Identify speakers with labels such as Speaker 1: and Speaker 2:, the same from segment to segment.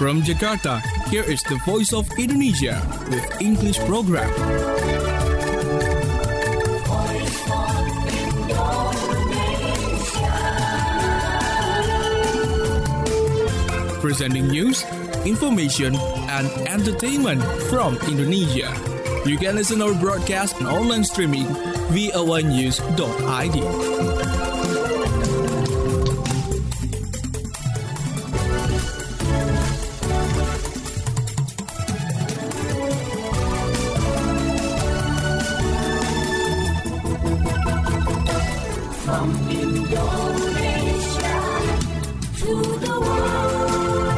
Speaker 1: From Jakarta, here is the Voice of Indonesia with English program. Presenting news, information, and entertainment from Indonesia. You can listen our broadcast on online streaming voanews.id.
Speaker 2: From Indonesia to the world.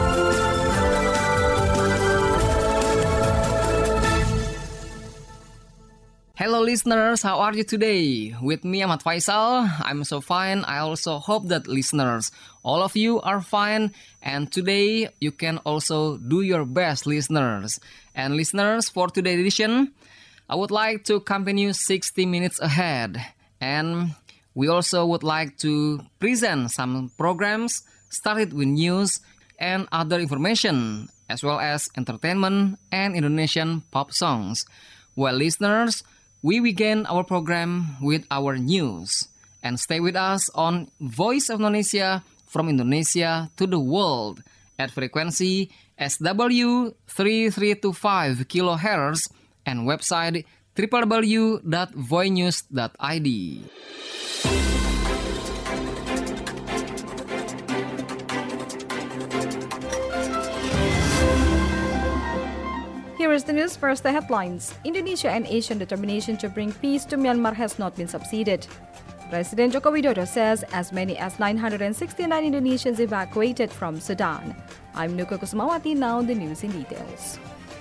Speaker 3: Hello listeners, how are you today? With me Ahmad Faisal, I'm so fine. I also hope that listeners, all of you are fine. And today you can also do your best, listeners. And listeners, for today's edition, I would like to accompany you 60 minutes ahead. And we also would like to present some programs started with news and other information, as well as entertainment and Indonesian pop songs. Well, listeners, we begin our program with our news. And stay with us on Voice of Indonesia from Indonesia to the world at frequency SW 3325 kHz and website www.voinews.id.
Speaker 4: Here is the news. First, the headlines. Indonesia and Asian determination to bring peace to Myanmar has not been subsided. President Joko Widodo says as many as 969 Indonesians evacuated from Sudan. I'm Nuka Kusumawati. Now the news in details.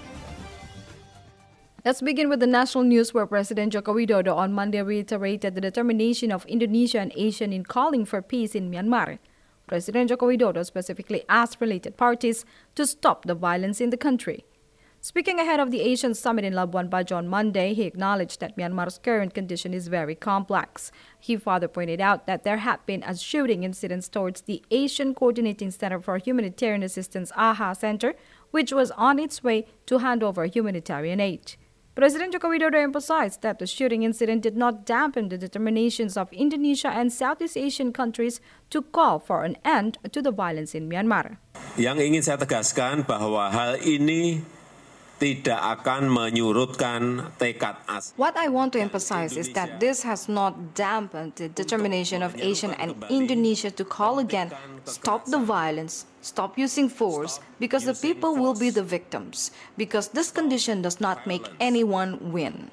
Speaker 4: Let's begin with the national news, where President Joko Widodo on Monday reiterated the determination of Indonesia and Asian in calling for peace in Myanmar. President Joko Widodo specifically asked related parties to stop the violence in the country. Speaking ahead of the Asian Summit in Labuan Bajo on Monday, he acknowledged that Myanmar's current condition is very complex. He further pointed out that there have been shooting incidents towards the Asian Coordinating Center for Humanitarian Assistance AHA Center, which was on its way to hand over humanitarian aid. President Joko Widodo emphasized that the shooting incident did not dampen the determinations of Indonesia and Southeast Asian countries to call for an end to the violence in Myanmar.
Speaker 5: Yang ingin saya tegaskan bahwa hal ini tidak akan menyurutkan tekad asli.
Speaker 4: What I want to emphasize is that this has not dampened the determination of Asia and Indonesia to call again, stop the violence, stop using force, because the people will be the victims, because this condition does not make anyone win.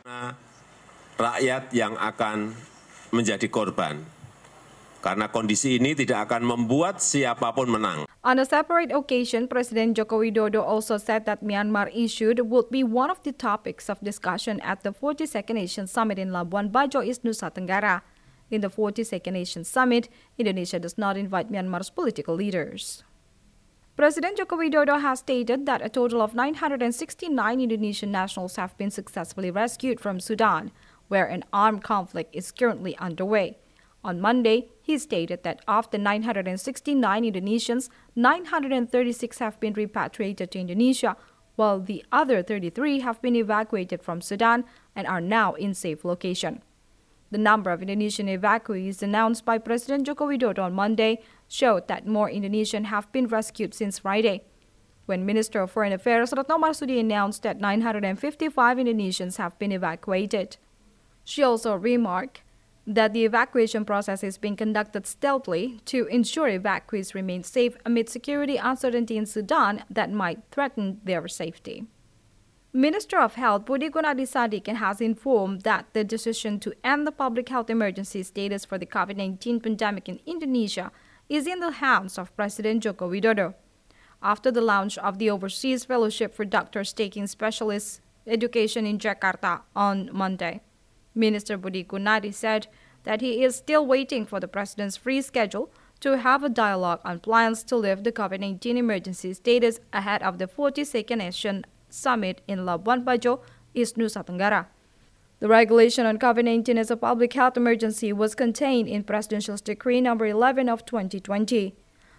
Speaker 5: Rakyat yang akan menjadi korban. Karena kondisi ini tidak akan membuat siapapun menang.
Speaker 4: On a separate occasion, President Joko Widodo also said that Myanmar issue would be one of the topics of discussion at the 42nd Asian Summit in Labuan Bajo, East Nusa Tenggara. In the 42nd Asian Summit, Indonesia does not invite Myanmar's political leaders. President Joko Widodo has stated that a total of 969 Indonesian nationals have been successfully rescued from Sudan, where an armed conflict is currently underway. On Monday, he stated that of the 969 Indonesians, 936 have been repatriated to Indonesia, while the other 33 have been evacuated from Sudan and are now in safe location. The number of Indonesian evacuees announced by President Joko Widodo on Monday showed that more Indonesians have been rescued since Friday, when Minister of Foreign Affairs Retno Marsudi announced that 955 Indonesians have been evacuated. She also remarked that the evacuation process is being conducted stealthily to ensure evacuees remain safe amid security uncertainty in Sudan that might threaten their safety. Minister of Health Budi Gunadi Sadikin has informed that the decision to end the public health emergency status for the COVID-19 pandemic in Indonesia is in the hands of President Joko Widodo. After the launch of the Overseas Fellowship for Doctors Taking Specialist Education in Jakarta on Monday, Minister Budi Gunadi said that he is still waiting for the president's free schedule to have a dialogue on plans to lift the COVID-19 emergency status ahead of the 42nd Asian Summit in Labuan Bajo, East Nusa Tenggara. The regulation on COVID-19 as a public health emergency was contained in Presidential Decree No. 11 of 2020.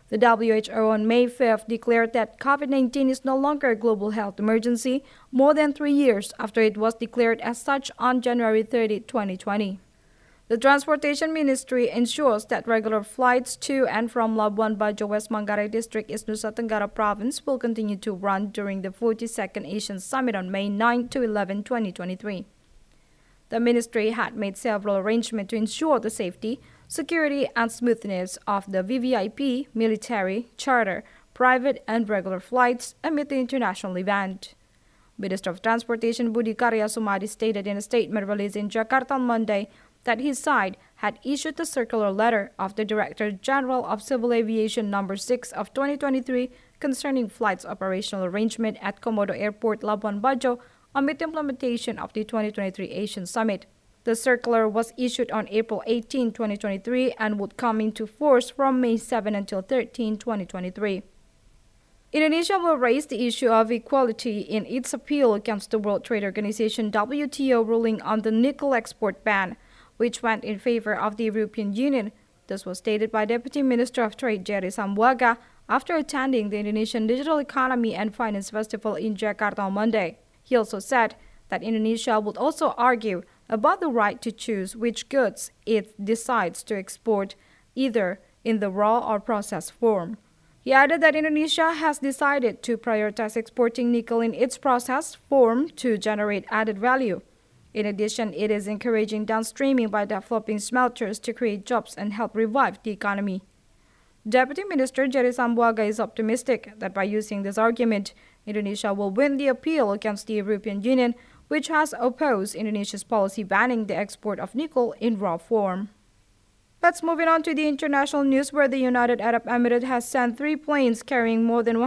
Speaker 4: The WHO on May 5th declared that COVID-19 is no longer a global health emergency more than 3 years after it was declared as such on January 30, 2020. The Transportation Ministry ensures that regular flights to and from Labuan Bajo, West Manggarai District, East Nusa Tenggara Province will continue to run during the 42nd Asian Summit on May 9 to 11, 2023. The ministry had made several arrangements to ensure the safety, security, and smoothness of the VVIP, military, charter, private, and regular flights amid the international event. Minister of Transportation Budi Karya Sumadi stated in a statement released in Jakarta on Monday that his side had issued the circular letter of the Director General of Civil Aviation No. 6 of 2023 concerning flights operational arrangement at Komodo Airport, Labuan Bajo, amid the implementation of the 2023 Asian Summit. The circular was issued on April 18, 2023 and would come into force from May 7 until 13, 2023. Indonesia will raise the issue of equality in its appeal against the World Trade Organization WTO ruling on the nickel export ban, which went in favor of the European Union. This was stated by Deputy Minister of Trade Jerry Sambuaga after attending the Indonesian Digital Economy and Finance Festival in Jakarta on Monday. He also said that Indonesia would also argue about the right to choose which goods it decides to export, either in the raw or processed form. He added that Indonesia has decided to prioritize exporting nickel in its processed form to generate added value. In addition, it is encouraging downstreaming by developing smelters to create jobs and help revive the economy. Deputy Minister Jerry Sambuaga is optimistic that by using this argument, Indonesia will win the appeal against the European Union, which has opposed Indonesia's policy banning the export of nickel in raw form. Let's move on to the international news, where the United Arab Emirates has sent 3 planes carrying more than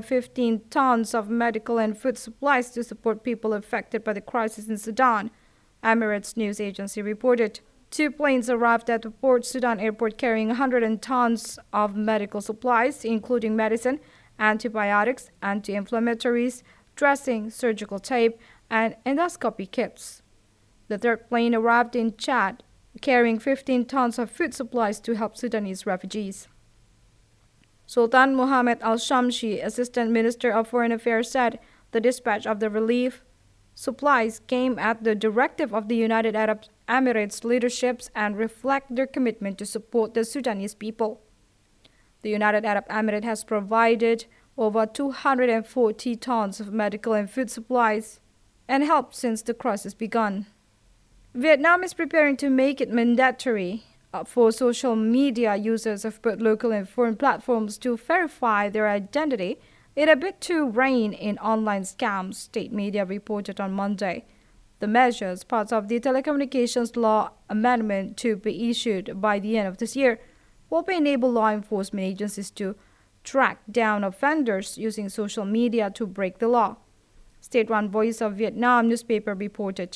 Speaker 4: 115 tons of medical and food supplies to support people affected by the crisis in Sudan. Emirates news agency reported 2 planes arrived at the Port Sudan airport carrying 100 tons of medical supplies, including medicine, antibiotics, anti-inflammatories, dressing, surgical tape, and endoscopy kits. The third plane arrived in Chad, carrying 15 tons of food supplies to help Sudanese refugees. Sultan Mohammed Al-Shamshi, Assistant Minister of Foreign Affairs, said the dispatch of the relief supplies came at the directive of the United Arab Emirates leaderships and reflect their commitment to support the Sudanese people. The United Arab Emirates has provided over 240 tons of medical and food supplies and help since the crisis began. Vietnam is preparing to make it mandatory for social media users of both local and foreign platforms to verify their identity in a bid to rein in online scams, state media reported on Monday. The measures, part of the Telecommunications Law Amendment to be issued by the end of this year, will enable law enforcement agencies to track down offenders using social media to break the law. State-run Voice of Vietnam newspaper reported.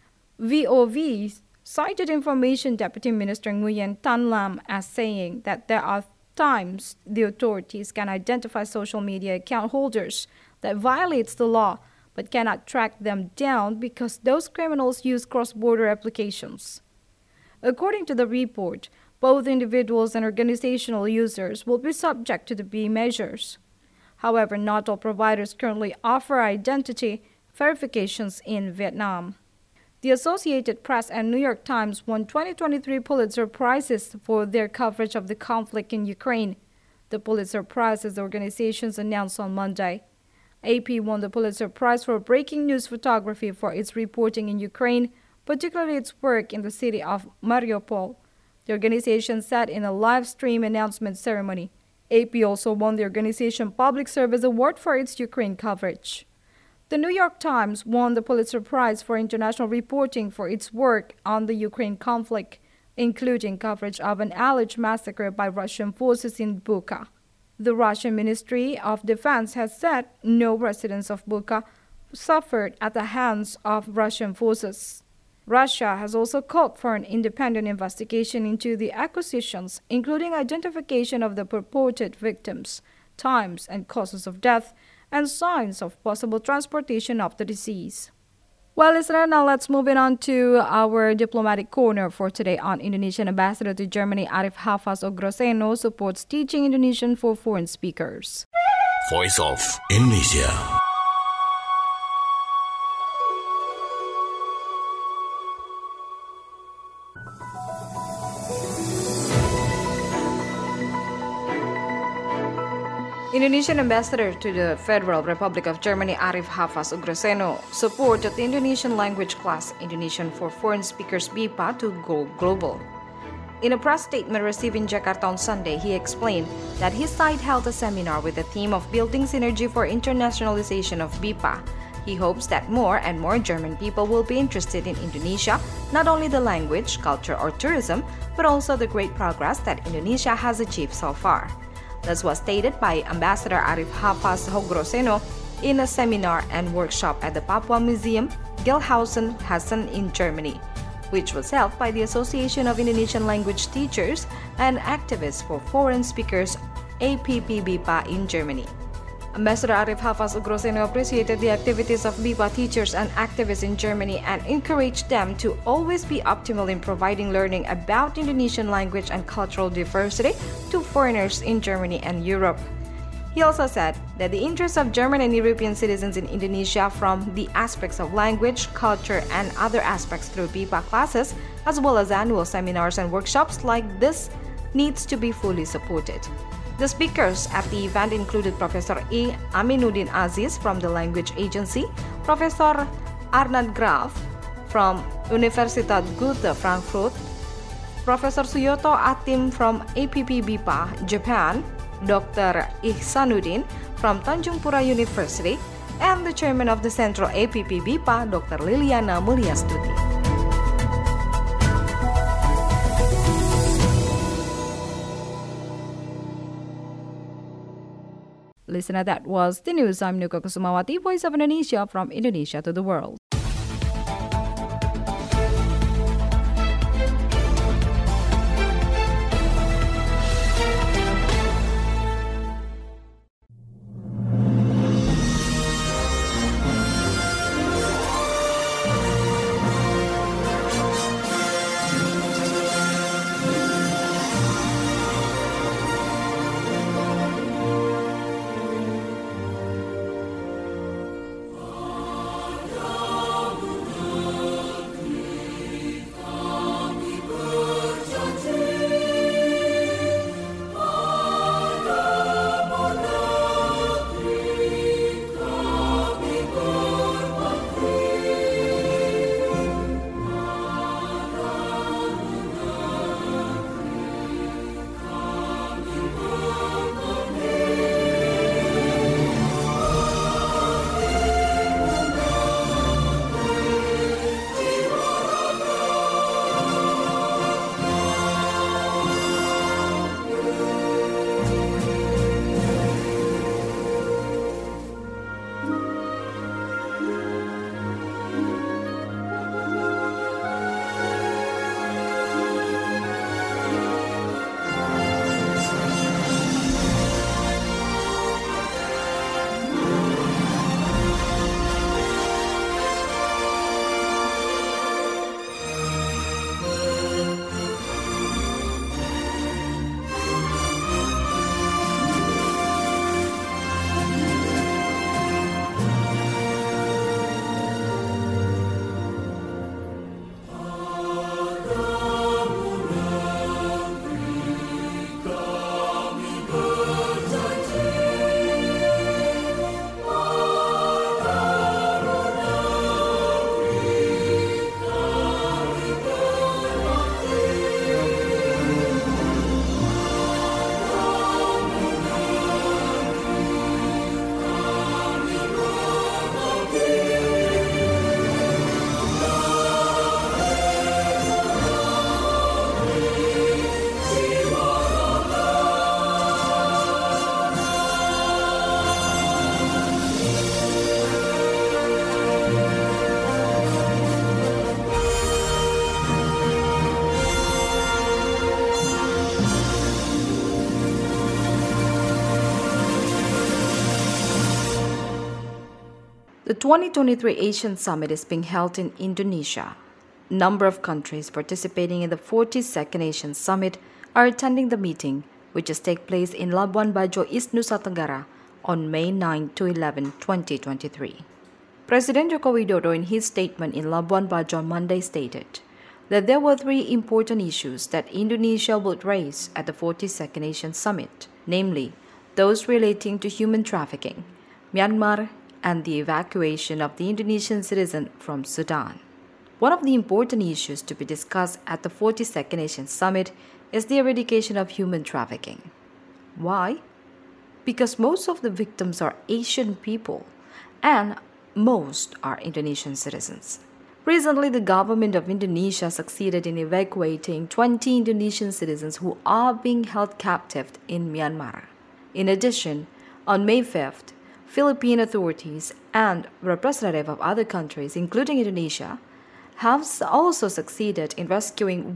Speaker 4: VOV cited Information Deputy Minister Nguyen Tan Lam as saying that there are times the authorities can identify social media account holders that violates the law but cannot track them down because those criminals use cross-border applications. According to the report, both individuals and organizational users will be subject to the B measures. However, not all providers currently offer identity verifications in Vietnam. The Associated Press and New York Times won 2023 Pulitzer Prizes for their coverage of the conflict in Ukraine. The Pulitzer Prizes organizations announced on Monday. AP won the Pulitzer Prize for breaking news photography for its reporting in Ukraine, particularly its work in the city of Mariupol. The organization said in a live stream announcement ceremony. AP also won the organization Public Service Award for its Ukraine coverage. The New York Times won the Pulitzer Prize for international reporting for its work on the Ukraine conflict, including coverage of an alleged massacre by Russian forces in Bucha. The Russian Ministry of Defense has said no residents of Bucha suffered at the hands of Russian forces. Russia has also called for an independent investigation into the accusations, including identification of the purported victims, times and causes of death, and signs of possible transportation of the disease. Well, listener, now let's move it on to our diplomatic corner for today. On Indonesian Ambassador to Germany Arif Hafaz Ogroseno supports teaching Indonesian for foreign speakers.
Speaker 6: Voice of Indonesia.
Speaker 4: Indonesian Ambassador to the Federal Republic of Germany Arif Hafaz Ogroseno supported the Indonesian language class Indonesian for Foreign Speakers BIPA to go global. In a press statement received in Jakarta on Sunday, he explained that his side held a seminar with the theme of building synergy for internationalization of BIPA. He hopes that more and more German people will be interested in Indonesia, not only the language, culture, or tourism, but also the great progress that Indonesia has achieved so far. This was stated by Ambassador Arif Hafaz Ogroseno in a seminar and workshop at the Papua Museum, Gelhausen, Hessen in Germany, which was held by the Association of Indonesian Language Teachers and Activists for Foreign Speakers, APP-BIPA in Germany. Ambassador Arif Hafaz Ogroseno appreciated the activities of BIPA teachers and activists in Germany and encouraged them to always be optimal in providing learning about Indonesian language and cultural diversity to foreigners in Germany and Europe. He also said that the interest of German and European citizens in Indonesia from the aspects of language, culture, and other aspects through BIPA classes, as well as annual seminars and workshops like this, needs to be fully supported. The speakers at the event included Professor E. Aminuddin Aziz from the Language Agency, Professor Arnad Graf from Universitat Goethe Frankfurt, Professor Suyoto Atim from APP-BIPA, Japan, Dr. Ihsanuddin from Tanjung Pura University, and the chairman of the Central APP-BIPA, Dr. Liliana Mulyastuti. Listener, that was the news. I'm Nuka Kusumawati, Voice of Indonesia from Indonesia to the world. The 2023 Asian Summit is being held in Indonesia. A number of countries participating in the 42nd Asian Summit are attending the meeting, which is take place in Labuan Bajo, East Nusa Tenggara on May 9 to 11, 2023. President Joko Widodo, in his statement in Labuan Bajo on Monday, stated that there were three important issues that Indonesia would raise at the 42nd Asian Summit, namely those relating to human trafficking, Myanmar, and the evacuation of the Indonesian citizen from Sudan. One of the important issues to be discussed at the 42nd Asian Summit is the eradication of human trafficking. Why? Because most of the victims are Asian people, and most are Indonesian citizens. Recently, the government of Indonesia succeeded in evacuating 20 Indonesian citizens who are being held captive in Myanmar. In addition, on May 5th, Philippine authorities and representatives of other countries, including Indonesia, have also succeeded in rescuing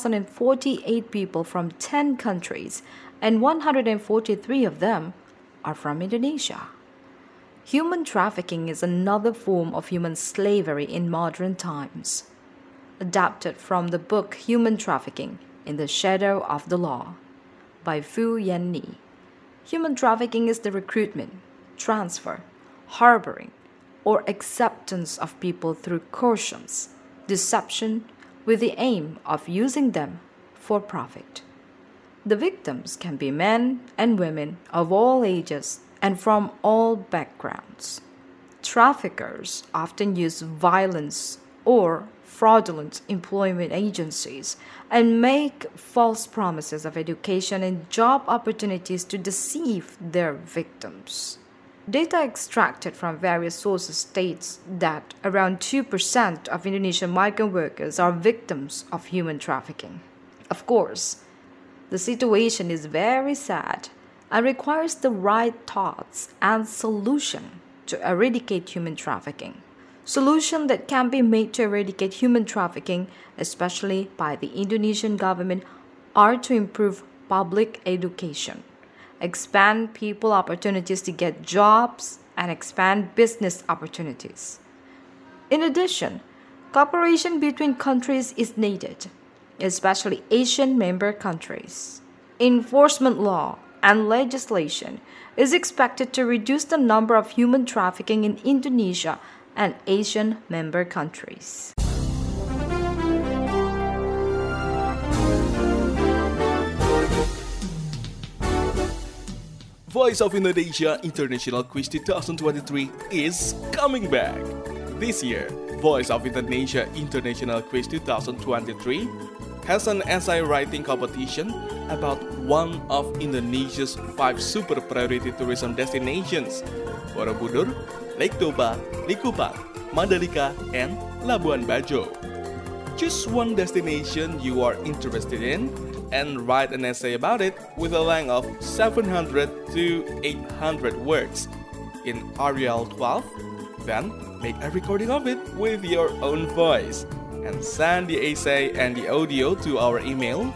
Speaker 4: 1,048 people from 10 countries, and 143 of them are from Indonesia. Human trafficking is another form of human slavery in modern times. Adapted from the book Human Trafficking in the Shadow of the Law by Fu Yan-ni. Human trafficking is the recruitment, transfer, harboring, or acceptance of people through coercions, deception, with the aim of using them for profit. The victims can be men and women of all ages and from all backgrounds. Traffickers often use violence or fraudulent employment agencies and make false promises of education and job opportunities to deceive their victims. Data extracted from various sources states that around 2% of Indonesian migrant workers are victims of human trafficking. Of course, the situation is very sad and requires the right thoughts and solution to eradicate human trafficking. Solutions that can be made to eradicate human trafficking, especially by the Indonesian government, are to improve public education, expand people opportunities to get jobs, and expand business opportunities. In addition, cooperation between countries is needed, especially Asian member countries. Enforcement law and legislation is expected to reduce the number of human trafficking in Indonesia and Asian member countries.
Speaker 1: Voice of Indonesia International Quiz 2023 is coming back. This year, Voice of Indonesia International Quiz 2023 has an essay writing competition about one of Indonesia's 5 super priority tourism destinations: Borobudur, Lake Toba, Likupang, Mandalika, and Labuan Bajo. Choose one destination you are interested in and write an essay about it with a length of 700 to 800 words in Arial 12. Then make a recording of it with your own voice and send the essay and the audio to our email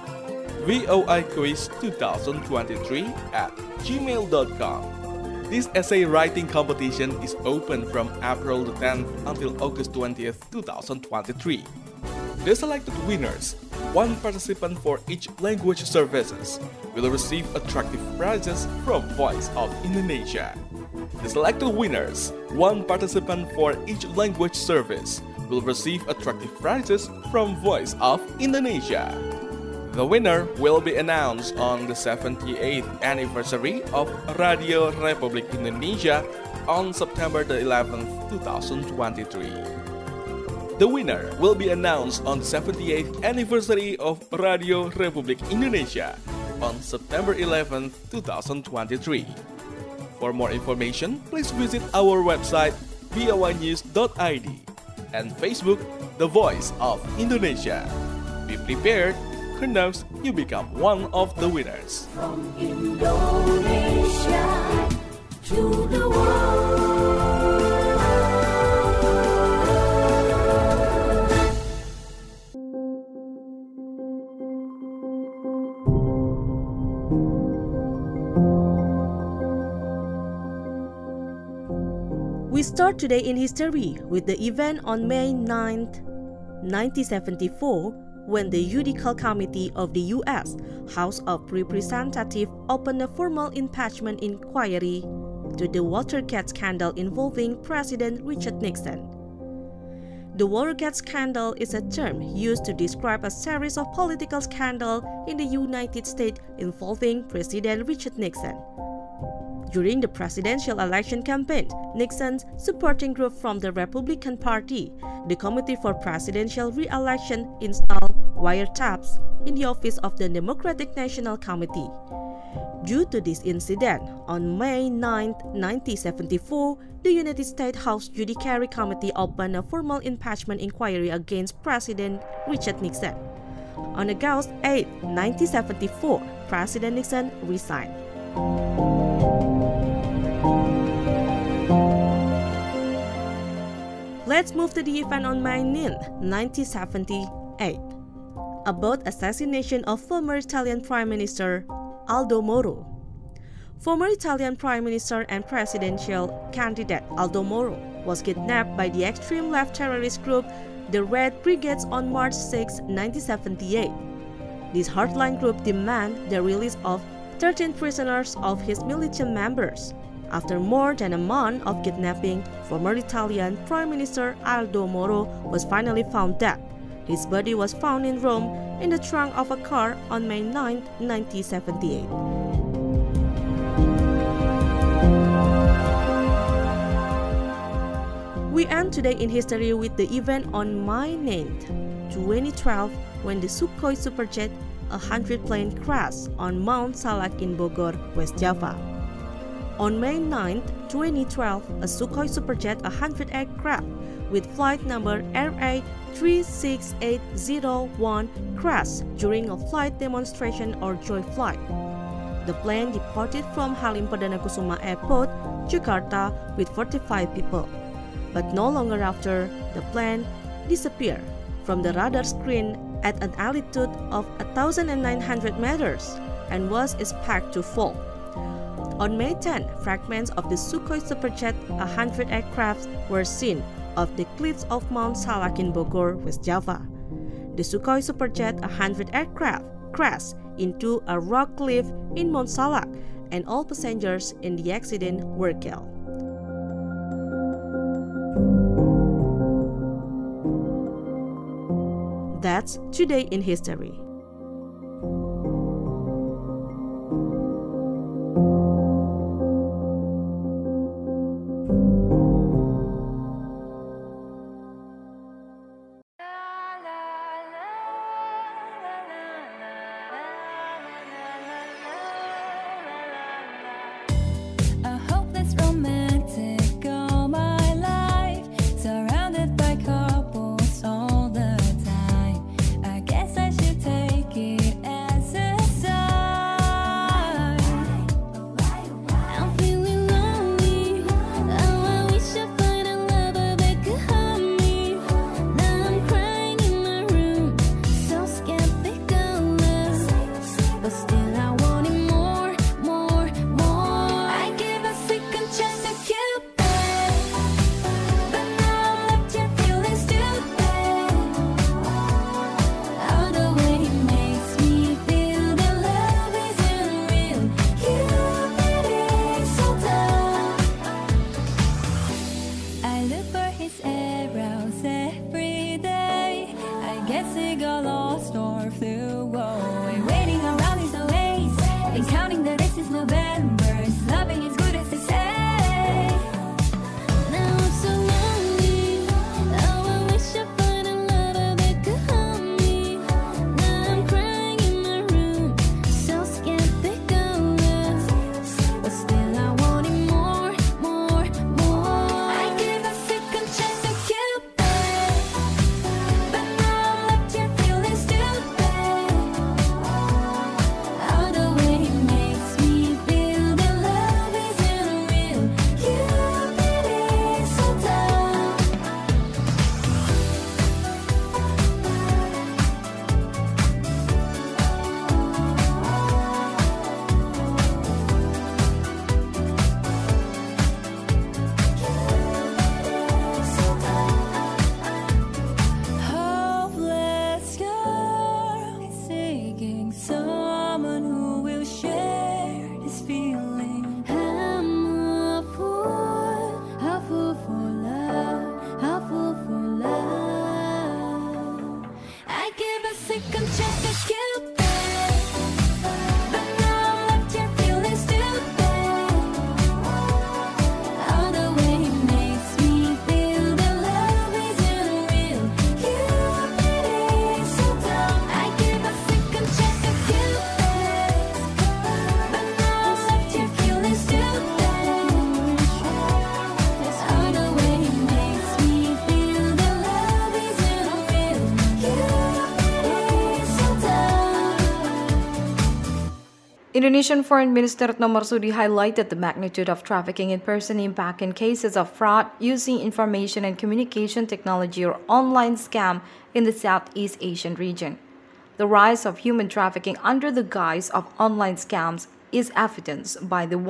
Speaker 1: voiquiz2023@gmail.com. This essay writing competition is open from April the 10th until August 20th, 2023. The selected winners, one participant for each language services, will receive attractive prizes from Voice of Indonesia. The selected winners, one participant for each language service, will receive attractive prizes from Voice of Indonesia. The winner will be announced on the 78th anniversary of Radio Republik Indonesia on September the 11th, 2023. The winner will be announced on the 78th anniversary of Radio Republik Indonesia on September 11th, 2023. For more information, please visit our website voinews.id and Facebook The Voice of Indonesia. Be prepared, who knows you become one of the winners.
Speaker 2: From Indonesia to the world.
Speaker 7: start today in history with the event on May 9, 1974, when the Judicial Committee of the U.S. House of Representatives opened a formal impeachment inquiry to the Watergate scandal involving President Richard Nixon. The Watergate scandal is a term used to describe a series of political scandals in the United States involving President Richard Nixon. During the presidential election campaign, Nixon's supporting group from the Republican Party, the Committee for Presidential Re-election, installed wiretaps in the office of the Democratic National Committee. Due to this incident, on May 9, 1974, the United States House Judiciary Committee opened a formal impeachment inquiry against President Richard Nixon. On August 8, 1974, President Nixon resigned. Let's move to the event on May 9, 1978, about assassination of former Italian Prime Minister Aldo Moro. Former Italian Prime Minister and presidential candidate Aldo Moro was kidnapped by the extreme left terrorist group the Red Brigades on March 6, 1978. This hardline group demanded the release of 13 prisoners of his militant members. After more than a month of kidnapping, former Italian Prime Minister Aldo Moro was finally found dead. His body was found in Rome in the trunk of a car on May 9, 1978. We end today in history with the event on May 9, 2012, when the Sukhoi Superjet 100 plane crashed on Mount Salak in Bogor, West Java. On May 9, 2012, a Sukhoi Superjet 100 aircraft with flight number RA36801 crashed during a flight demonstration or joy flight. The plane departed from Halim Perdana Kusuma Airport, Jakarta, with 45 people. But no longer after, the plane disappeared from the radar screen at an altitude of 1,900 meters and was expected to fall. On May 10, fragments of the Sukhoi Superjet 100 aircraft were seen off the cliffs of Mount Salak in Bogor, West Java. The Sukhoi Superjet 100 aircraft crashed into a rock cliff in Mount Salak, and all passengers in the accident were killed. That's Today in History.
Speaker 2: A hope that's romantic all my life, surrounded by couples all the time. I guess I should take it as a sign. I'm feeling lonely. Oh, I wish I find a lover that could help me. Now I'm crying in my room, so skeptical of, but still I want it more, more, more. I give a second chance to Cupid, but now I'm left here feeling stupid. All the way it makes me feel that love isn't real. Cupid is so dumb. I look for his arrows every day. I guess he got lost or flew away. Waiting around is a waste, and counting the days is November. His loving is good as they say. Now I'm so lonely. Oh, I wish I find a lover that could help me. Now I'm crying in my room, so skeptical of, but still I want it more, more, more. I give a second chance to Cupid, but now I'm left here feeling stupid. All the way it makes me feel that love isn't second chance to Cupid, but now I left you feeling stupid. All the way he makes me feel that love isn't real. Cupid is so dumb. I give a second chance to Cupid, but now I left you feeling stupid. All the way he makes me feel that love isn't real. Cupid is so dumb.
Speaker 4: Indonesian Foreign Minister Retno Marsudi highlighted the magnitude of trafficking in person impact in cases of fraud using information and communication technology or online scam in the Southeast Asian region. The rise of human trafficking under the guise of online scams is evidenced by the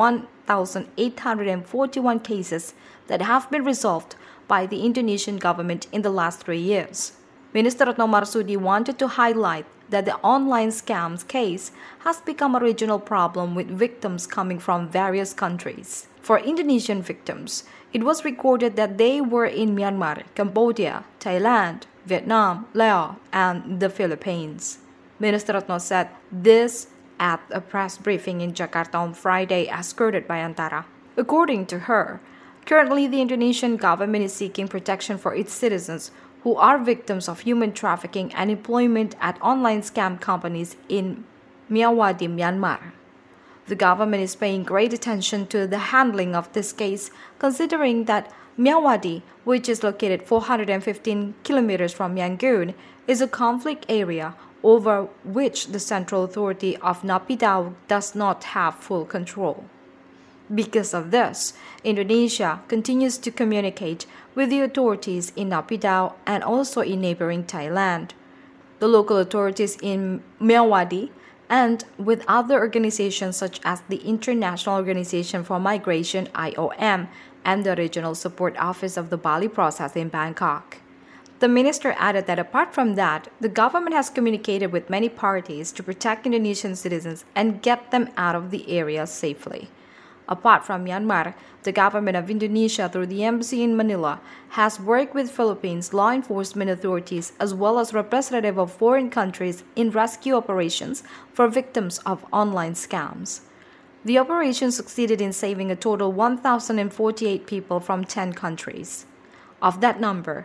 Speaker 4: 1,841 cases that have been resolved by the Indonesian government in the last 3 years. Minister Retno Marsudi wanted to highlight that the online scams case has become a regional problem with victims coming from various countries. For Indonesian victims, it was recorded that they were in Myanmar, Cambodia, Thailand, Vietnam, Laos, and the Philippines. Minister Retno said this at a press briefing in Jakarta on Friday as quoted by Antara. According to her, currently the Indonesian government is seeking protection for its citizens who are victims of human trafficking and employment at online scam companies in Myawaddy, Myanmar. The government is paying great attention to the handling of this case, considering that Myawaddy, which is located 415 kilometers from Yangon, is a conflict area over which the Central Authority of Naypyidaw does not have full control. Because of this, Indonesia continues to communicate with the authorities in Naypyidaw and also in neighboring Thailand, the local authorities in Myawaddy, and with other organizations such as the International Organization for Migration (IOM) and the Regional Support Office of the Bali Process in Bangkok. The minister added that apart from that, the government has communicated with many parties to protect Indonesian citizens and get them out of the area safely. Apart from Myanmar, the government of Indonesia through the embassy in Manila has worked with Philippines law enforcement authorities as well as representatives of foreign countries in rescue operations for victims of online scams. The operation succeeded in saving a total 1,048 people from 10 countries. Of that number,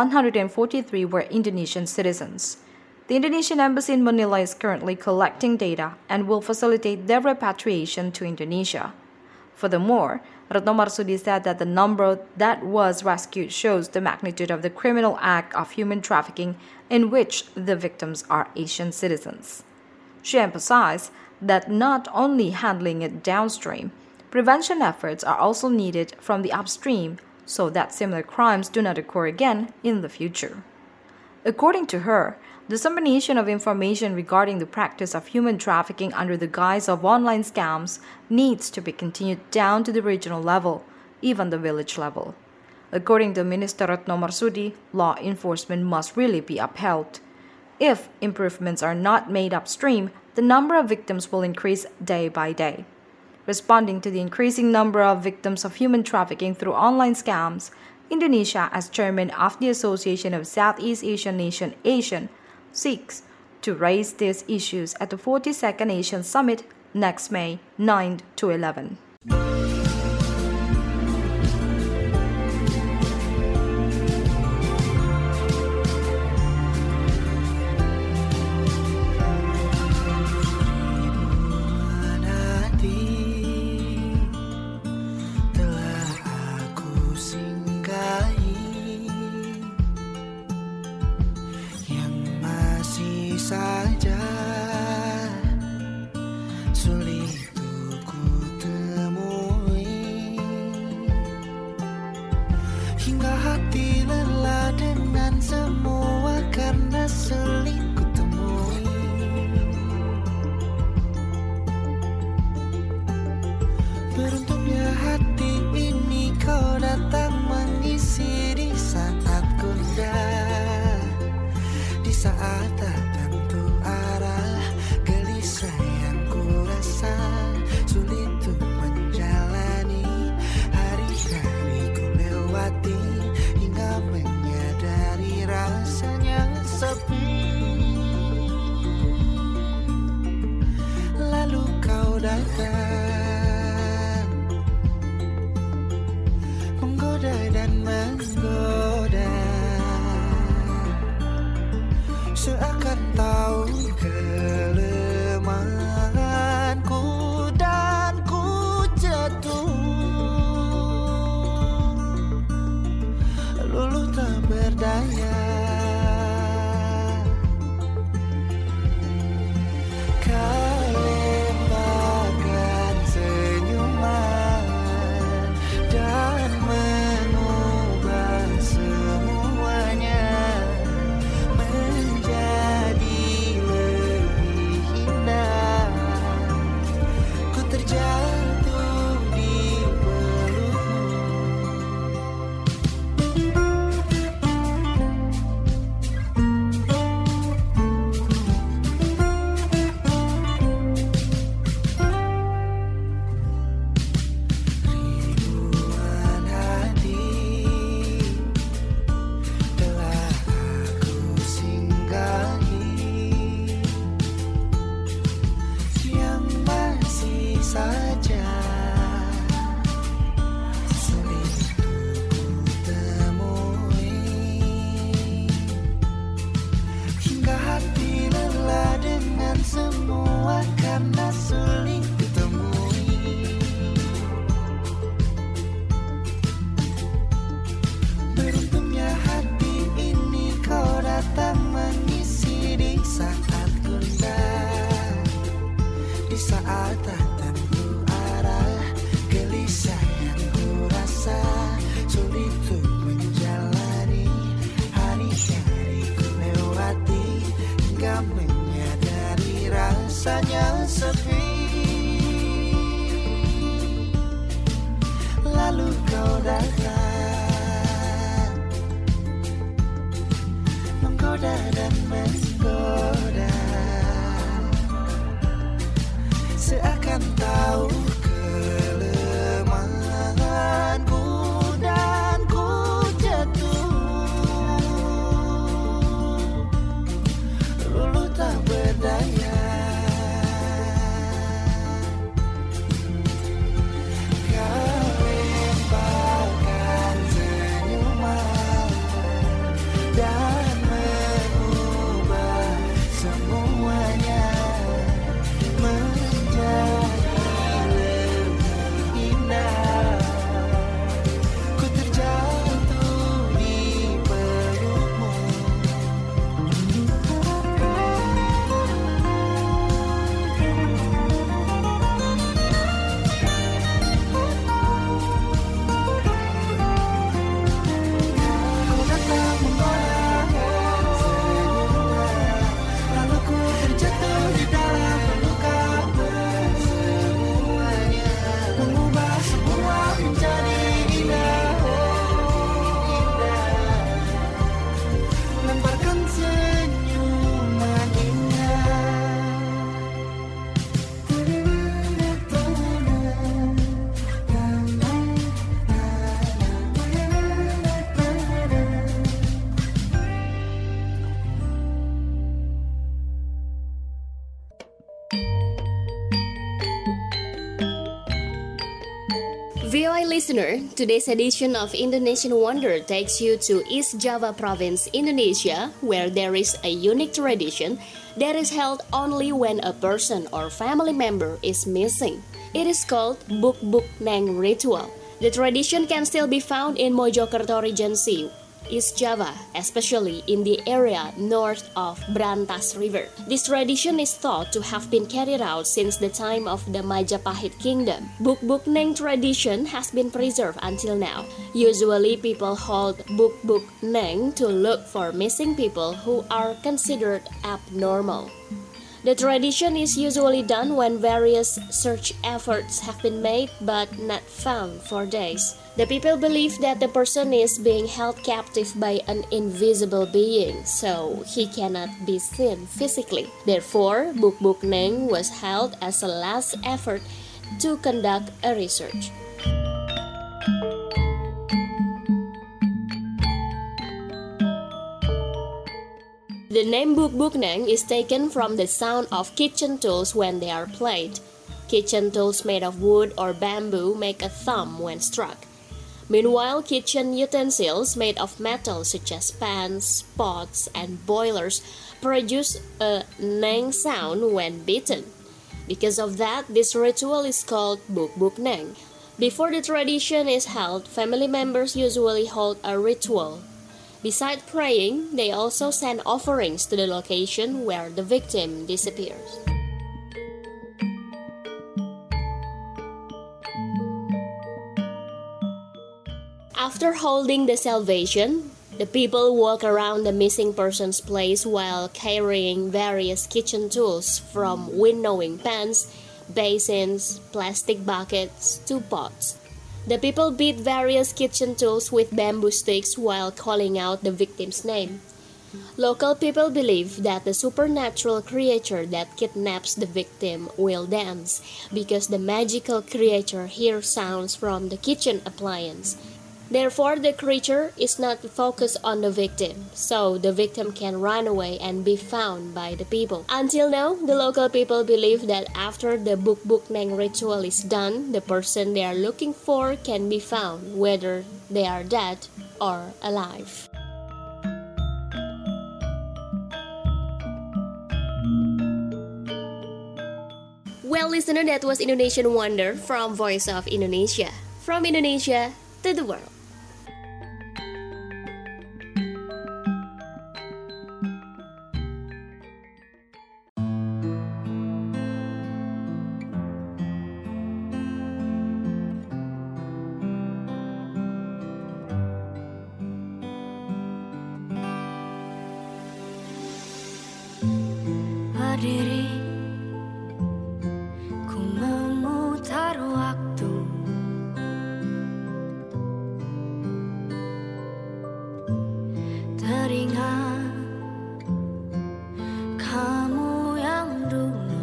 Speaker 4: 143 were Indonesian citizens. The Indonesian embassy in Manila is currently collecting data and will facilitate their repatriation to Indonesia. Furthermore, Retno Marsudi said that the number that was rescued shows the magnitude of the criminal act of human trafficking in which the victims are Asian citizens. She emphasized that not only handling it downstream, prevention efforts are also needed from the upstream so that similar crimes do not occur again in the future. According to her, dissemination of information regarding the practice of human trafficking under the guise of online scams needs to be continued down to the regional level, even the village level. According to Minister Retno Marsudi, law enforcement must really be upheld. If improvements are not made upstream, the number of victims will increase day by day. Responding to the increasing number of victims of human trafficking through online scams, Indonesia, as chairman of the Association of Southeast Asian Nations, ASEAN, seeks to raise these issues at the 42nd Asian Summit next May 9 to 11.
Speaker 8: Saja sulit untuk ku temui, hingga hati lelah dengan semua karena sulit ku temui. Beruntungnya hati ini kau datang mengisi di saat gundah, di saat tak tentu arah, gelisah yang ku rasa, sulit untuk menjalani hari-hari ku lewati, hingga menyadari rasanya sepi. seakan tahu kelemahanku dan ku jatuh luluh tak berdaya. Kau lemparkan senyuman dan mengubah semuanya menjadi lebih indah. Ku terjatuh di pelukmu. Ribuan hati telah aku singgahi, yang masih saja sulit untuk temui, hingga hati lelah dengan semua karena sulit ditemui. Beruntungnya hati ini kau datang mengisi di saat gundah, di saat tak tentu arah, gelisah yang ku rasa, sulit untuk menjalani hari-hari ku lewati, hingga menyadari rasanya sepi. Lalu kau datang menggoda dan menggoda, seakan tahu kelemahanku dan ku jatuh luluh tak berdaya. Kau lemparkan senyuman dan mengubah semuanya menjadi lebih indah. Ku terjatuh di pelukmu. Kau datang menggodakan senyuman, lalu ku terjatuh di dalam pelukan semuanya, mengubah semua menjadi indah, indah. Lemparkan senyuman indah.
Speaker 9: VOA listener, today's edition of Indonesian Wonder takes you to East Java Province, Indonesia, where there is a unique tradition that is held only when a person or family member is missing. It is called Buk Buk Neng ritual. The tradition can still be found in Mojokerto Regency, East Java, especially in the area north of Brantas River. This tradition is thought to have been carried out since the time of the Majapahit Kingdom. Buk Buk Neng tradition has been preserved until now. Usually, people hold Buk Buk Neng to look for missing people who are considered abnormal. The tradition is usually done when various search efforts have been made but not found for days. The people believe that the person is being held captive by an invisible being, so he cannot be seen physically. Therefore, Buk Buk Neng was held as a last effort to conduct a research. The name Buk Buk Neng is taken from the sound of kitchen tools when they are played. Kitchen tools made of wood or bamboo make a thump when struck. Meanwhile, kitchen utensils made of metal such as pans, pots, and boilers produce a neng sound when beaten. Because of that, this ritual is called buk-buk neng. Before the tradition is held, family members usually hold a ritual. Besides praying, they also send offerings to the location where the victim disappears. After holding the salvation, the people walk around the missing person's place while carrying various kitchen tools from winnowing pans, basins, plastic buckets to pots. The people beat various kitchen tools with bamboo sticks while calling out the victim's name. Local people believe that the supernatural creature that kidnaps the victim will dance because the magical creature hears sounds from the kitchen appliance. Therefore, the creature is not focused on the victim, so the victim can run away and be found by the people. Until now, the local people believe that after the buk-buk neng ritual is done, the person they are looking for can be found, whether they are dead or alive. Well, listener, that was Indonesian Wonder from Voice of Indonesia. From Indonesia to the world.
Speaker 8: Berdiri, ku memutar waktu, teringat kamu yang dulu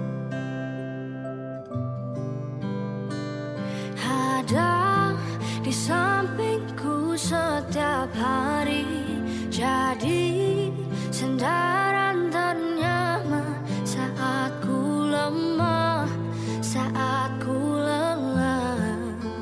Speaker 8: ada di sampingku setiap hari, jadi sandaran ternyaman saat ku lemah, saat ku lelah.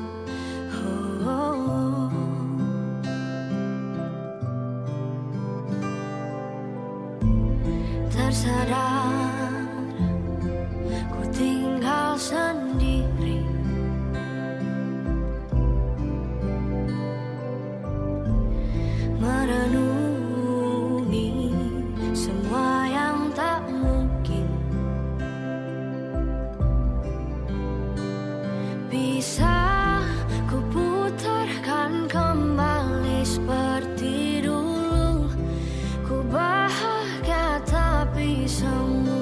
Speaker 8: Tersadar ku tinggal sendiri, merenungi semua yang tak mungkin bisa ku putarkan kembali seperti dulu. Ku bahagia tapi semua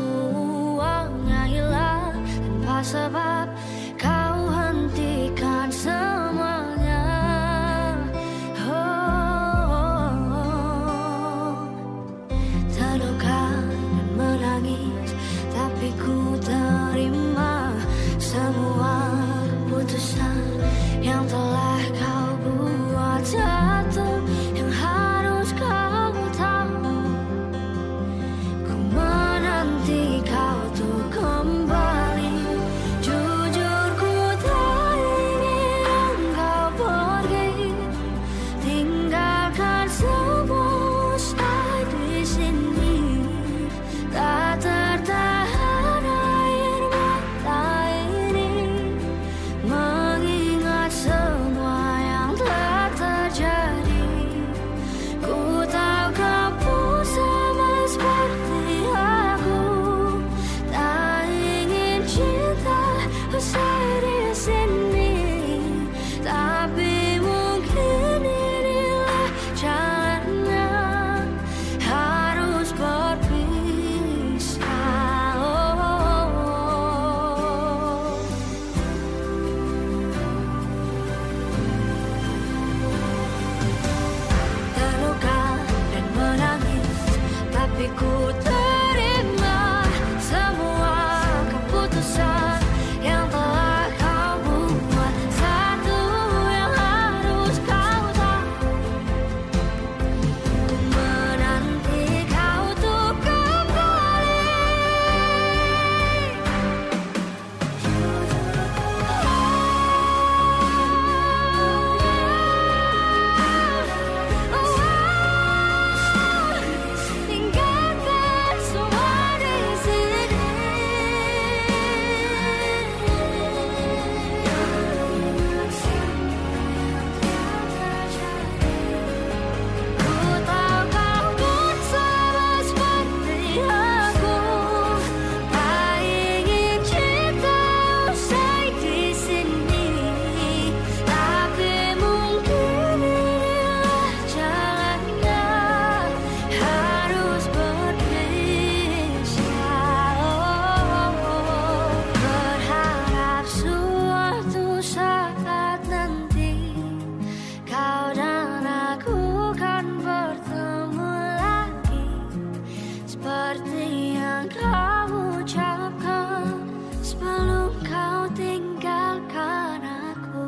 Speaker 8: kau ucapkan sebelum kau tinggalkan aku.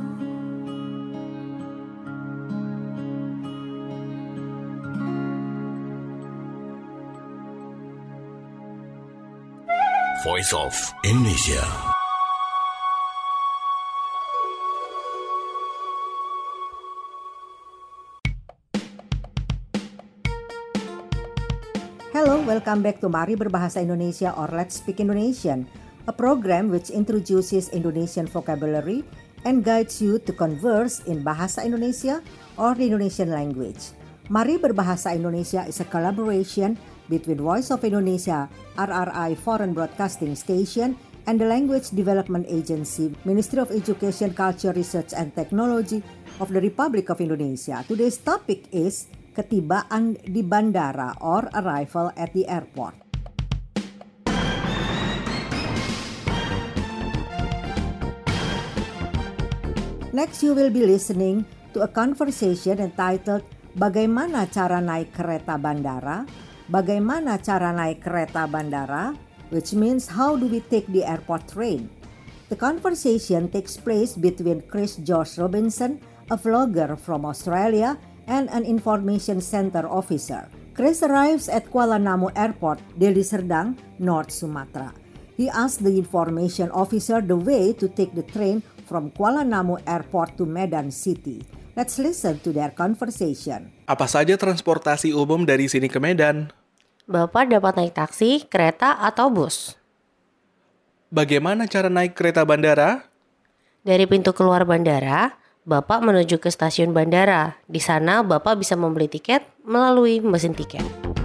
Speaker 6: Voice of Indonesia.
Speaker 10: Hello, welcome back to Mari Berbahasa Indonesia or Let's Speak Indonesian, a program which introduces Indonesian vocabulary and guides you to converse in Bahasa Indonesia or the Indonesian language. Mari Berbahasa Indonesia is a collaboration between Voice of Indonesia, RRI Foreign Broadcasting Station, and the Language Development Agency, Ministry of Education, Culture, Research, and Technology of the Republic of Indonesia. Today's topic is ketibaan di bandara or arrival at the airport. Next, you will be listening to a conversation entitled Bagaimana cara naik kereta bandara? Bagaimana cara naik kereta bandara? Which means how do we take the airport train? The conversation takes place between Chris George Robinson, a vlogger from Australia, and an information center officer. Chris arrives at Kuala Namu Airport, Deli Serdang, North Sumatra. He asks the information officer the way to take the train from Kuala Namu Airport to Medan City. Let's listen to their conversation.
Speaker 1: Apa saja transportasi umum dari sini ke Medan?
Speaker 11: Bapak dapat naik taksi, kereta, atau bus.
Speaker 1: Bagaimana cara naik kereta bandara?
Speaker 11: Dari pintu keluar bandara, Bapak menuju ke stasiun bandara. Di sana Bapak bisa membeli tiket melalui mesin tiket.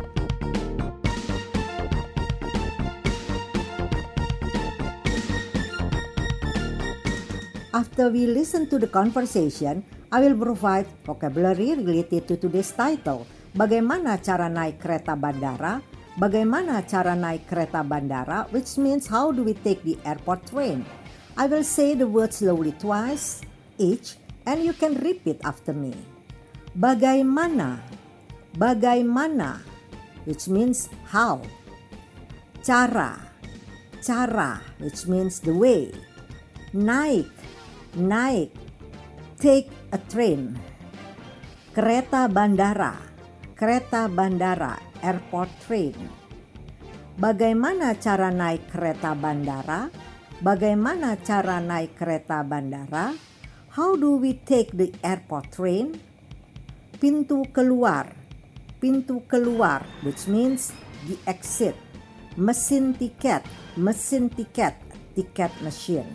Speaker 10: After we listen to the conversation, I will provide vocabulary related to today's title. Bagaimana cara naik kereta bandara? Bagaimana cara naik kereta bandara? Which means how do we take the airport train? I will say the word slowly twice each, and you can repeat after me. Bagaimana, bagaimana, which means how. Cara, cara, which means the way. Naik, naik, take a train. Kereta bandara, kereta bandara, airport train. Bagaimana cara naik kereta bandara? Bagaimana cara naik kereta bandara? How do we take the airport train? Pintu keluar, which means the exit. Mesin tiket, ticket machine.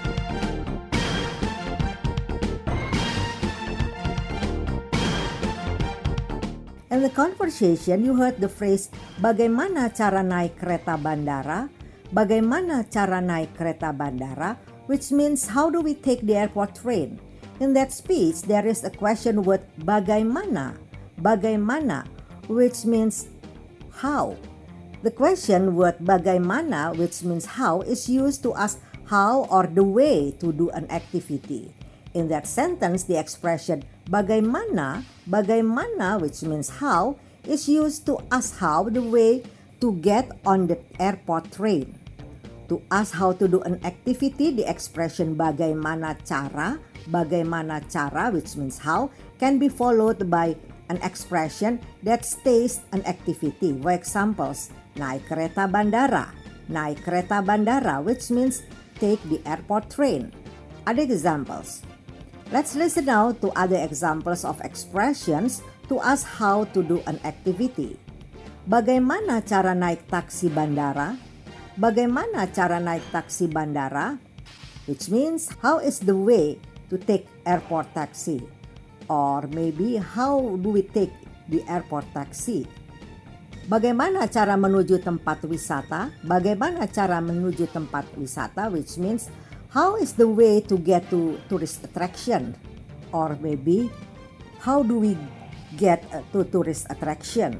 Speaker 10: In the conversation, you heard the phrase, bagaimana cara naik kereta bandara? Bagaimana cara naik kereta bandara? Which means how do we take the airport train? In that speech, there is a question word bagaimana, bagaimana, which means how. The question word bagaimana, which means how, is used to ask how or the way to do an activity. In that sentence, the expression bagaimana, bagaimana, which means how, is used to ask how the way to get on the airport train. To ask how to do an activity, the expression bagaimana cara, which means how, can be followed by an expression that states an activity. For examples, naik kereta bandara, which means take the airport train. Other examples. Let's listen now to other examples of expressions to ask how to do an activity. Bagaimana cara naik taksi bandara? Bagaimana cara naik taksi bandara? Which means how is the way to take airport taxi? Or maybe how do we take the airport taxi? Bagaimana cara menuju tempat wisata? Bagaimana cara menuju tempat wisata? Which means how is the way to get to tourist attraction? Or maybe how do we get to tourist attraction?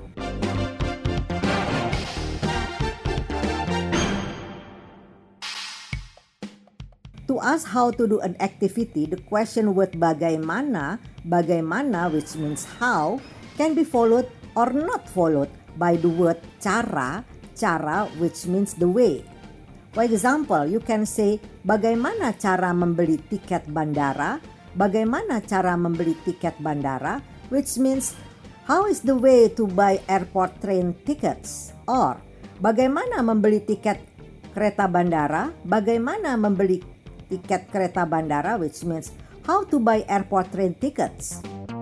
Speaker 10: To ask how to do an activity, the question word bagaimana, which means how, can be followed or not followed by the word cara, cara, which means the way. For example, you can say, bagaimana cara membeli tiket bandara? Bagaimana cara membeli tiket bandara? Which means, how is the way to buy airport train tickets? Or, bagaimana membeli tiket kereta bandara? Bagaimana membeli tiket kereta bandara? Which means, how to buy airport train tickets?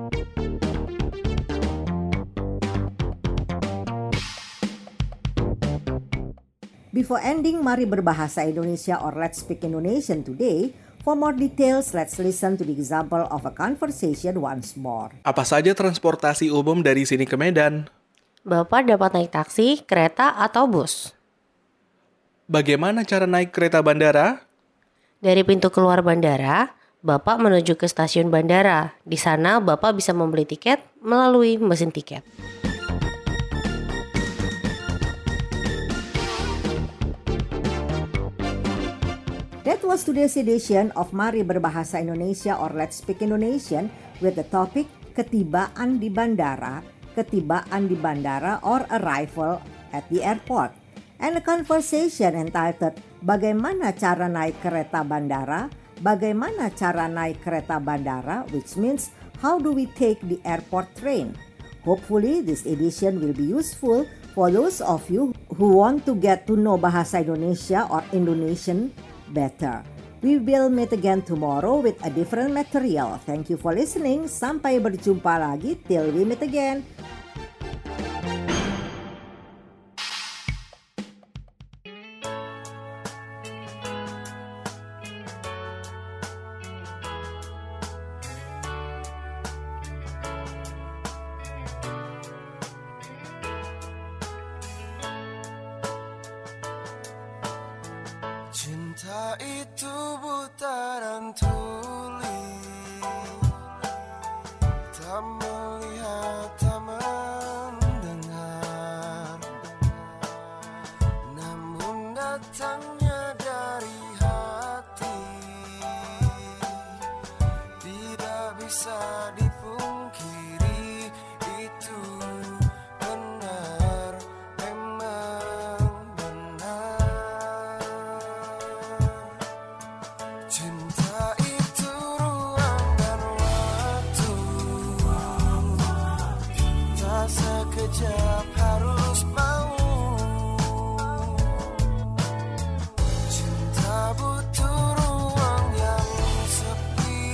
Speaker 10: Before ending, mari berbahasa Indonesia or let's speak Indonesian today. For more details, let's listen to the example of a conversation once more.
Speaker 1: Apa saja transportasi umum dari sini ke Medan?
Speaker 11: Bapak dapat naik taksi, kereta, atau bus.
Speaker 1: Bagaimana cara naik kereta bandara?
Speaker 11: Dari pintu keluar bandara, Bapak menuju ke stasiun bandara. Di sana, Bapak bisa membeli tiket melalui mesin tiket.
Speaker 10: That was today's edition of Mari Berbahasa Indonesia or Let's Speak Indonesian with the topic ketibaan di bandara or arrival at the airport, and a conversation entitled Bagaimana cara naik kereta bandara? Bagaimana cara naik kereta bandara? Which means how do we take the airport train? Hopefully this edition will be useful for those of you who want to get to know Bahasa Indonesia or Indonesian better. We will meet again tomorrow with a different material. Thank you for listening. Sampai berjumpa lagi. Till we meet again.
Speaker 12: Cinta itu buta dan tuli, tak melihat, tak mendengar, namun datangnya dari hati, tidak bisa dipungkiri, itu benar, memang benar. Cinta itu ruang dan waktu, tak sekejap harus mau. Cinta butuh ruang yang sepi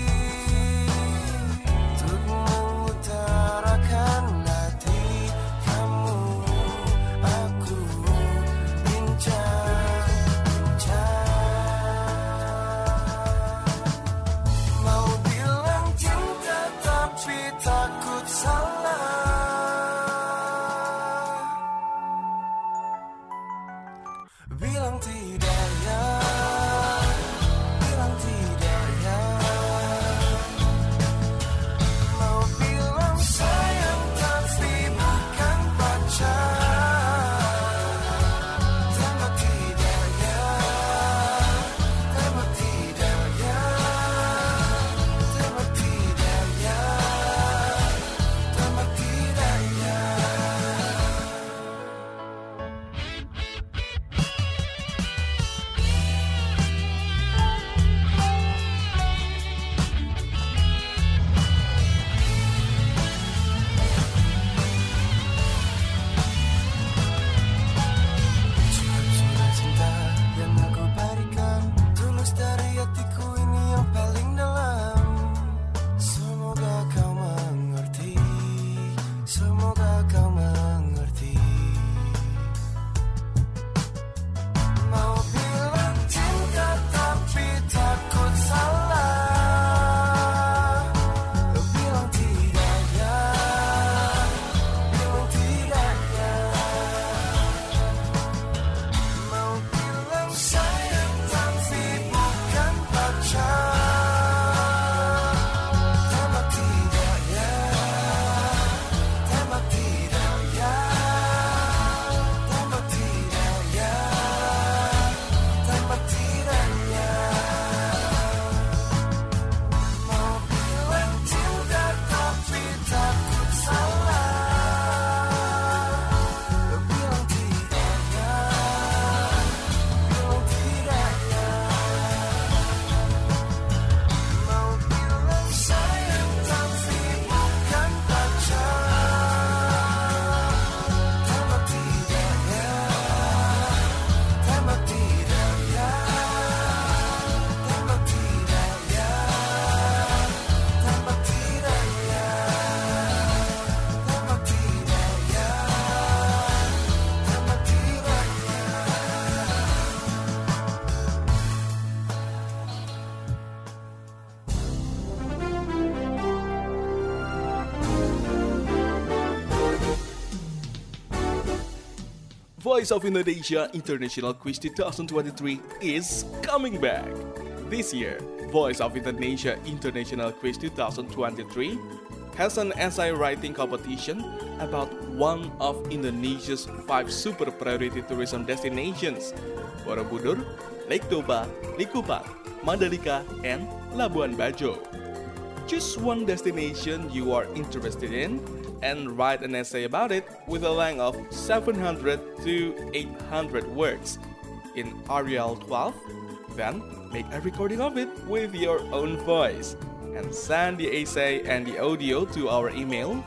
Speaker 12: untuk mengutarakan hati. Kamu, aku, bincang-bincang. Mau bilang cinta tapi takut salah. Bilang tidak ya, bilang tidak ya. Mau bilang sayang tapi bukan pacar. Tembak tidak ya, tembak tidak ya. Tembak tidak ya, tembak tidak ya.
Speaker 1: Voice of Indonesia International Quiz 2023 is coming back. This year, Voice of Indonesia International Quiz 2023 has an essay writing competition about one of Indonesia's 5 super priority tourism destinations: Borobudur, Lake Toba, Likupang, Mandalika, and Labuan Bajo. Choose one destination you are interested in and write an essay about it with a length of 700 to 800 words in Arial 12. Then make a recording of it with your own voice and send the essay and the audio to our email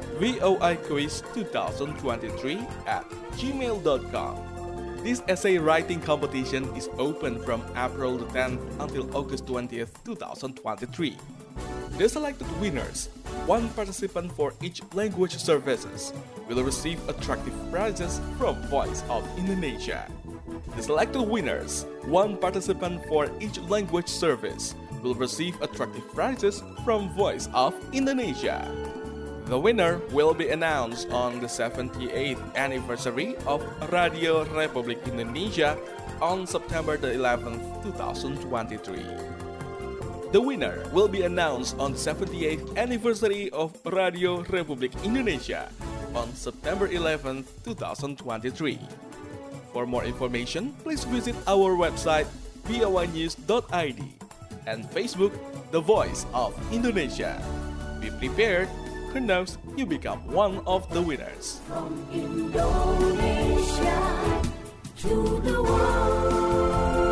Speaker 1: voiquiz2023@gmail.com. This essay writing competition is open from April the 10th until August 20th, 2023. The selected winners, one participant for each language services, will receive attractive prizes from Voice of Indonesia. The selected winners, one participant for each language service, will receive attractive prizes from Voice of Indonesia. The winner will be announced on the 78th anniversary of Radio Republik Indonesia on September the 11th, 2023. The winner will be announced on the 78th anniversary of Radio Republik Indonesia on September 11th, 2023. For more information, please visit our website voinews.id and Facebook The Voice of Indonesia. Be prepared, who knows, you become one of the winners.
Speaker 12: From Indonesia to the world.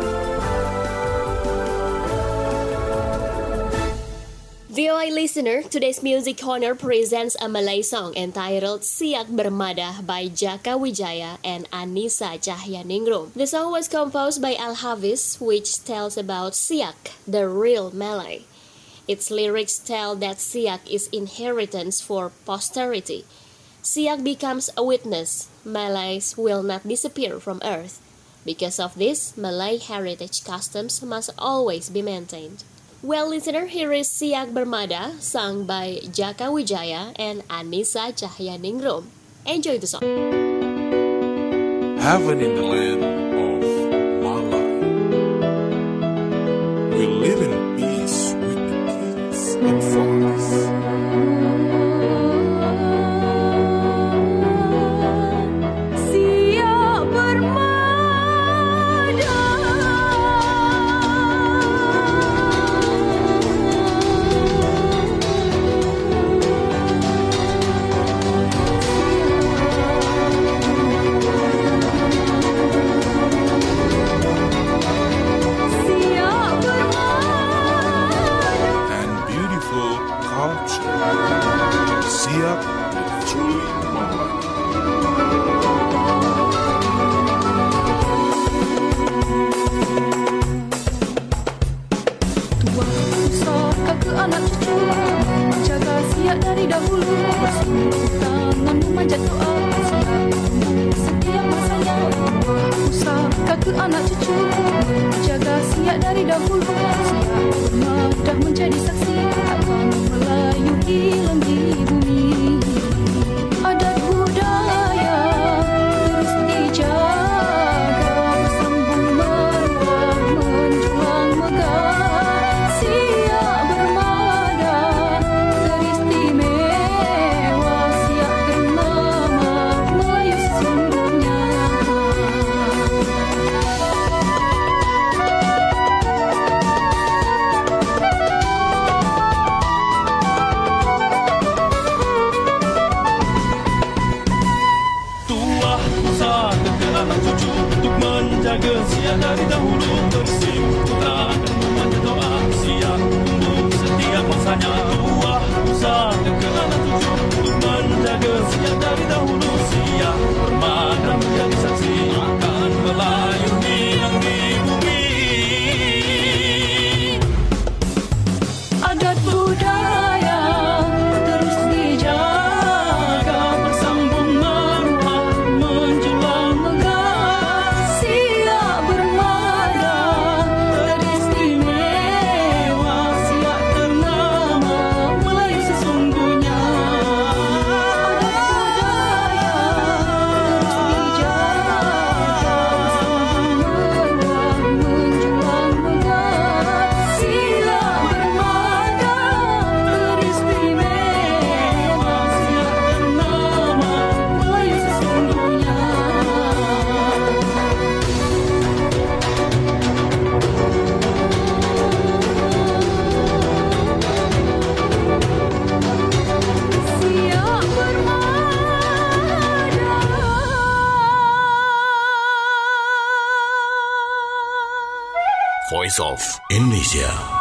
Speaker 9: VOA listener, today's Music Corner presents a Malay song entitled Siak Bermadah by Jaka Wijaya and Anissa Cahyaningrum. The song was composed by Al-Hafiz, which tells about Siak, the real Malay. Its lyrics tell that Siak is inheritance for posterity. Siak becomes a witness. Malays will not disappear from earth. Because of this, Malay heritage customs must always be maintained. Well, listener, here is Siak Bermadah, sung by Jaka Wijaya and Anissa Cahyaningrum. Enjoy the song.
Speaker 13: Heaven in the land of Malay. We live in peace with the kings and forests. Siak with truly Malay.
Speaker 2: Tuah pusaka ke anak cucu, jaga Siak dari dahulu. Tangan memanjat doa, Siak setiap masanya. Tuah pusaka ke anak cucu, jaga Siak dari dahulu. Siak bermadah menjadi saksi akan Melayu hilang di bumi. Adat budaya terus dijaga, bersambung meruah menjulang megah. Siak bermadah teristimewa, Siak bernama Melayu sesungguhnya.
Speaker 14: Menjaga Siak dari dahulu, bersimpulan dan memanjat doa. Siak tumbuh setiap masanya. Tuah pusaka ke anak cucu untuk menjaga Siak dari dahulu. Siak bermadah menjadi saksi akan Melayu hilang di bumi.
Speaker 2: Adat budaya terus dijaga, bersambung meruah menjulang megah. Siak bermadah teristimewa, Siak ternama Melayu sesungguhnya. Adat budaya terus dijaga,
Speaker 6: Voice of Indonesia.